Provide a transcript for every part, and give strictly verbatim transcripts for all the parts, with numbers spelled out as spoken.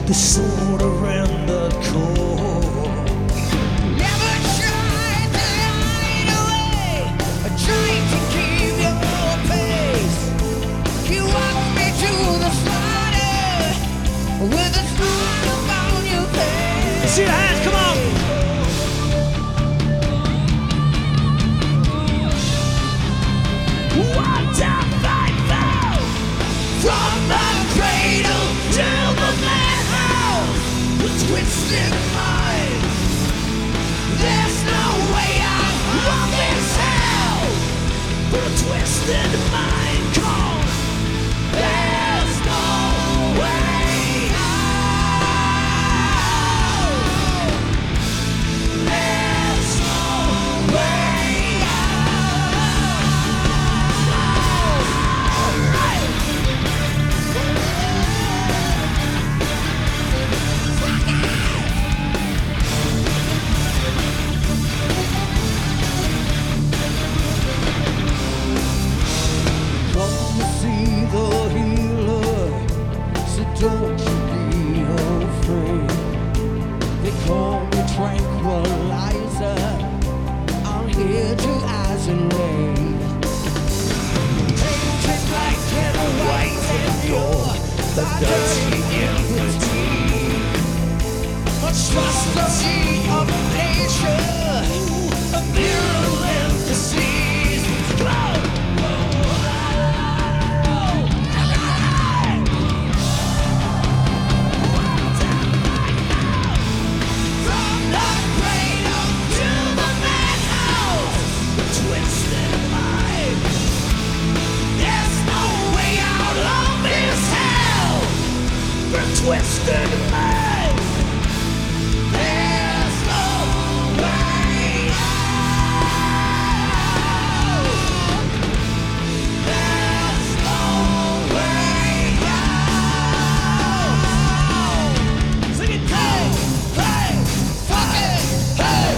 the sword around the core. Never tried to hide away, trying to keep your pace. You walk me to the slaughter with a smile on your face. See your hands, come on! One, two, five, four! From the cradle to the madhouse, with twisted mind. There's no way out of this hell, For a twisted mind called. there's no way out. There's no way Come to see the healer, so don't you be afraid. They call me tranquilizer, I'm here to isolate. Painted black and white and you're the dirty entity. A trustee of nature, a virulent disease. Glow! From the cradle to the madhouse, twisted mind. There's no way out of this hell. For a twisted mind. There's no way out. There's no way out. Sing it, Hey, hey, fuck it, hey.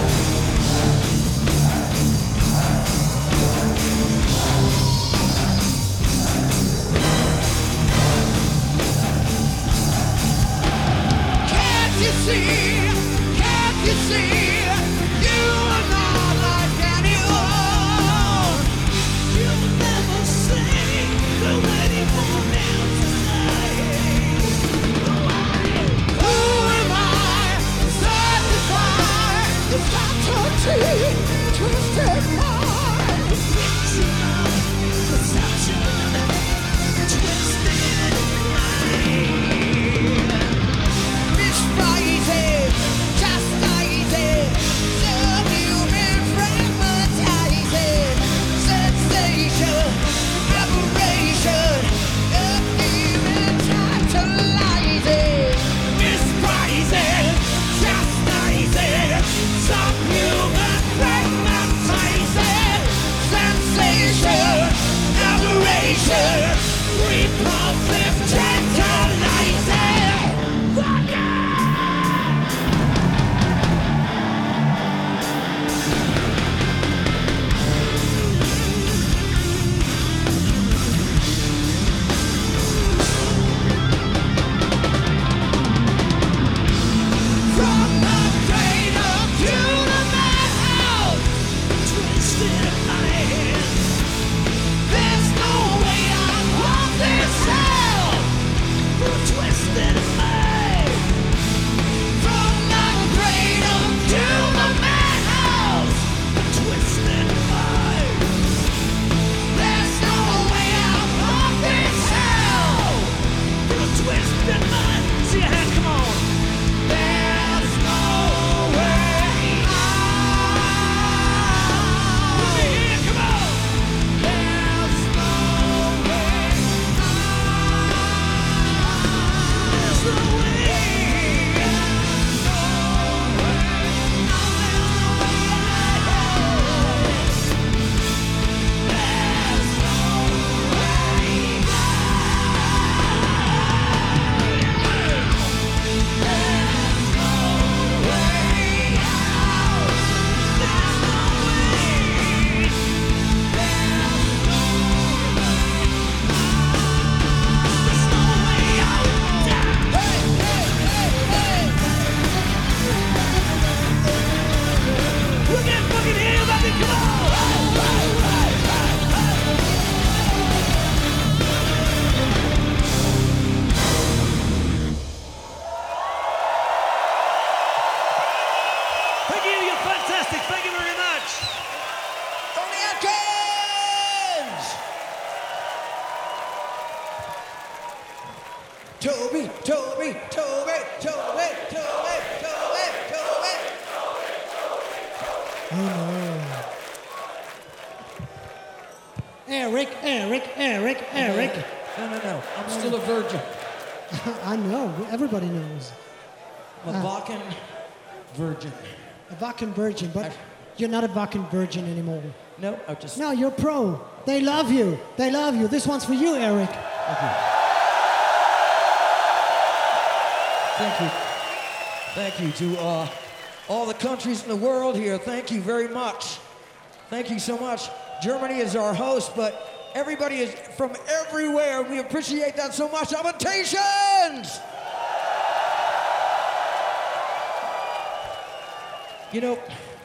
Can't you see? Can't you see? You are not like anyone. You'll never say the anyone else tonight. Who am I? Certify the faculty, twisted mind. Perception, twisted mind. Misprising, chastising, subhuman, fragmentizing, sensation, aberration, abhuman, tantalizing. Misprising, chastising, subhuman, fragmentizing. Oh no. Eric, Eric, Eric, Eric. No, no, no. I'm still a virgin. I know. Everybody knows. I'm a Vakken virgin. A Vakken virgin, but you're not a Vakken virgin anymore. No, I just. No, you're pro. They love you. They love you. This one's for you, Eric. Thank you. Thank you. Thank you to uh, all the countries in the world here. Thank you very much. Thank you so much. Germany is our host, but everybody is from everywhere. We appreciate that so much. Alimentations! You know,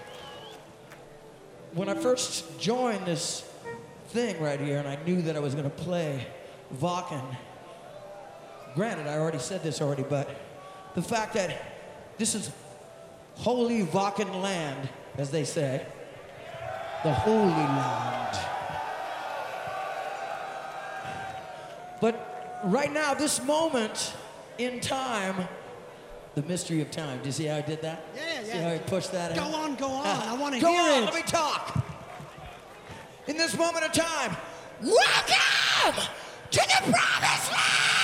when I first joined this thing right here and I knew that I was going to play Vakken, granted, I already said this already, but the fact that this is holy Vakken land, as they say, the holy land. But right now, this moment in time, the mystery of time. Do you see how I did that? Yeah, yeah. See how I pushed that Go in? on, go on. I want to Go hear on, it. let me talk. In this moment of time, welcome to the promised land!